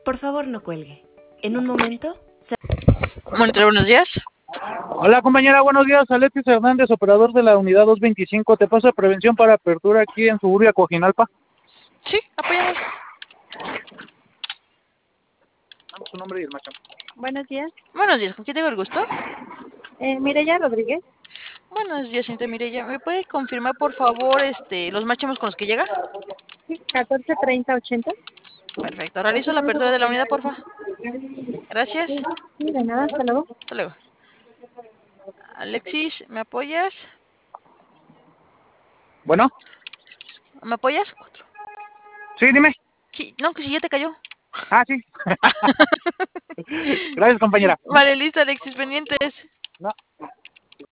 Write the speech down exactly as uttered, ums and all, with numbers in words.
Por favor, no cuelgue. En un momento... se- Monitor, buenos días. Hola compañera, buenos días. Alexis Hernández, operador de la unidad doscientos veinticinco. Te paso de prevención para apertura aquí en Suburbia Coajimalpa. Sí, apoyamos. Dame su nombre y el macho. Buenos días. Buenos días, ¿con quién tengo el gusto? Eh, Mireya Rodríguez. Buenos días, señorita Mireya. ¿Me puede confirmar, por favor, este, los máximos con los que llega? Sí, catorce treinta ochenta. Perfecto. Realizo la apertura de la unidad, por favor. Gracias. Sí, sí, de nada, hasta luego. Hasta luego. Alexis, ¿me apoyas? Bueno, ¿Me apoyas? Cuatro. sí, dime. Sí, no, que si ya te cayó. Ah, sí. Gracias compañera. Vale, listo, Alexis, pendientes. No.